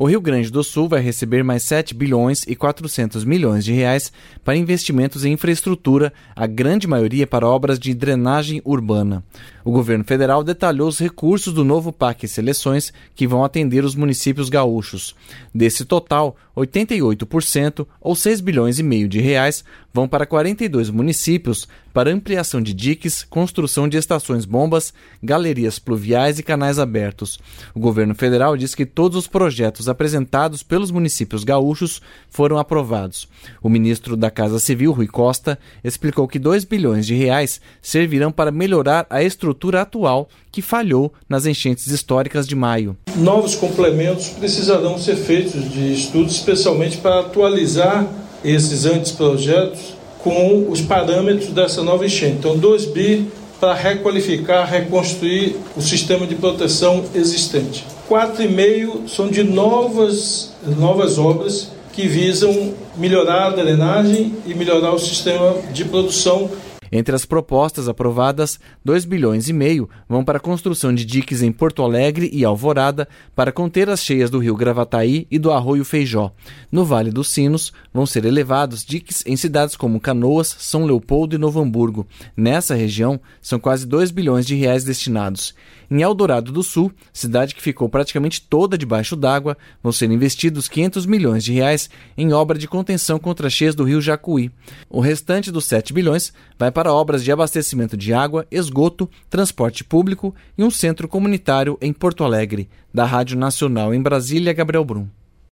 O Rio Grande do Sul vai receber mais 7 bilhões e 400 milhões de reais para investimentos em infraestrutura, a grande maioria para obras de drenagem urbana. O governo federal detalhou os recursos do novo PAC Seleções que vão atender os municípios gaúchos. Desse total, 88%, ou 6 bilhões e meio de reais, vão para 42 municípios para ampliação de diques, construção de estações-bombas, galerias pluviais e canais abertos. O governo federal diz que todos os projetos apresentados pelos municípios gaúchos foram aprovados. O ministro da Casa Civil, Rui Costa, explicou que 2 bilhões de reais servirão para melhorar a estrutura atual que falhou nas enchentes históricas de maio. Novos complementos precisarão ser feitos de estudos, especialmente para atualizar esses anteprojetos com os parâmetros dessa nova enchente. Então, 2 bi para requalificar, reconstruir o sistema de proteção existente. 4,5 são de novas obras que visam melhorar a drenagem e melhorar o sistema de produção. Entre as propostas aprovadas, 2 bilhões e meio vão para a construção de diques em Porto Alegre e Alvorada para conter as cheias do rio Gravataí e do arroio Feijó. No Vale dos Sinos, vão ser elevados diques em cidades como Canoas, São Leopoldo e Novo Hamburgo. Nessa região, são quase 2 bilhões de reais destinados. Em Eldorado do Sul, cidade que ficou praticamente toda debaixo d'água, vão ser investidos 500 milhões de reais em obra de contenção contra as cheias do rio Jacuí. O restante dos 7 bilhões vai para obras de abastecimento de água, esgoto, transporte público e um centro comunitário em Porto Alegre. Da Rádio Nacional em Brasília, Gabriel Brum.